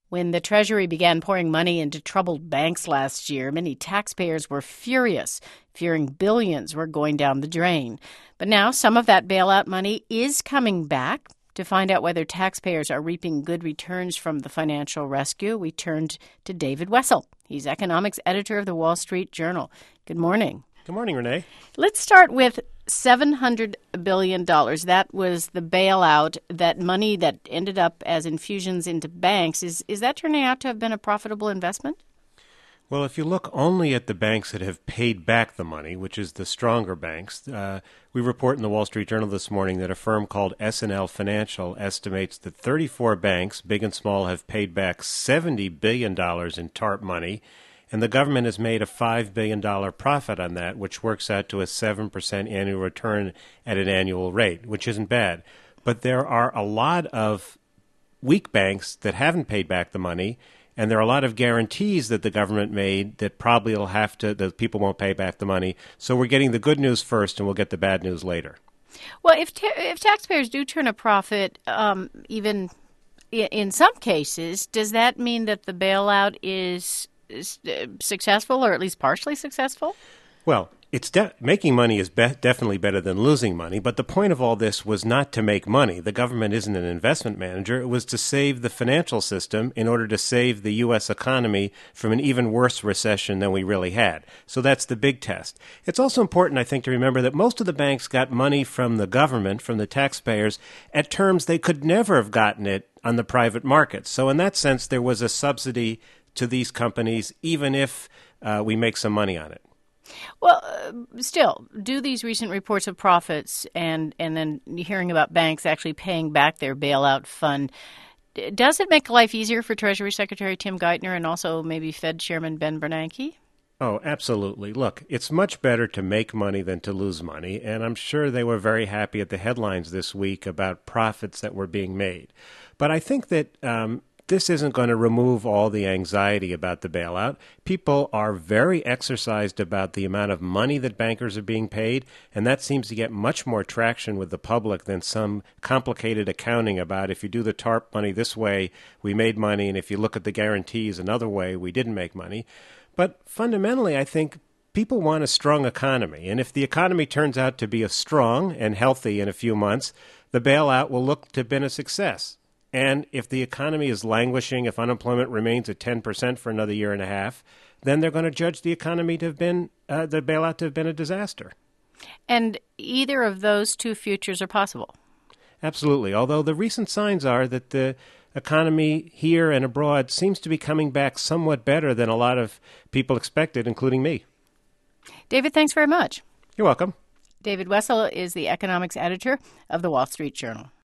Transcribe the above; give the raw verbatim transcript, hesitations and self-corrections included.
When the Treasury began pouring money into troubled banks last year, many taxpayers were furious, fearing billions were going down the drain. But now some of that bailout money is coming back. To find out whether taxpayers are reaping good returns from the financial rescue, we turned to David Wessel. He's economics editor of the Wall Street Journal. Good morning. Good morning, Renee. Let's start with seven hundred billion dollars. That was the bailout, that money that ended up as infusions into banks. Is, is that turning out to have been a profitable investment? Well, if you look only at the banks that have paid back the money, which is the stronger banks, uh, we report in the Wall Street Journal this morning that a firm called S and L Financial estimates that thirty-four banks, big and small, have paid back seventy billion dollars in TARP money, and the government has made a five billion dollars profit on that, which works out to a seven percent annual return at an annual rate, which isn't bad. But there are a lot of weak banks that haven't paid back the money, and there are a lot of guarantees that the government made that probably will have to, that people won't pay back the money. So we're getting the good news first, and we'll get the bad news later. Well, if ta- if taxpayers do turn a profit, um, even in some cases, does that mean that the bailout is, is successful, or at least partially successful? Well, it's de- making money is be- definitely better than losing money, but the point of all this was not to make money. The government isn't an investment manager. It was to save the financial system in order to save the U S economy from an even worse recession than we really had. So that's the big test. It's also important, I think, to remember that most of the banks got money from the government, from the taxpayers, at terms they could never have gotten it on the private markets. So in that sense, there was a subsidy to these companies, even if uh, we make some money on it. Well, uh, still, do these recent reports of profits and, and then hearing about banks actually paying back their bailout fund, does it make life easier for Treasury Secretary Tim Geithner and also maybe Fed Chairman Ben Bernanke? Oh, absolutely. Look, it's much better to make money than to lose money, and I'm sure they were very happy at the headlines this week about profits that were being made. But I think that um, this isn't going to remove all the anxiety about the bailout. People are very exercised about the amount of money that bankers are being paid, and that seems to get much more traction with the public than some complicated accounting about if you do the TARP money this way, we made money, and if you look at the guarantees another way, we didn't make money. But fundamentally, I think people want a strong economy, and if the economy turns out to be a strong and healthy in a few months, the bailout will look to have been a success. And if the economy is languishing, if unemployment remains at ten percent for another year and a half, then they're going to judge the economy to have been, uh, the bailout to have been a disaster. And either of those two futures are possible. Absolutely. Although the recent signs are that the economy here and abroad seems to be coming back somewhat better than a lot of people expected, including me. David, thanks very much. You're welcome. David Wessel is the economics editor of the Wall Street Journal.